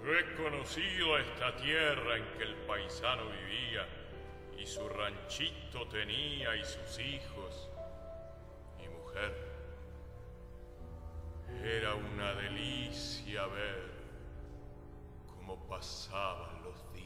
Yo he conocido esta tierra en que el paisano vivía, y su ranchito tenía, y sus hijos, y mujer. Era una delicia ver cómo pasaban los días.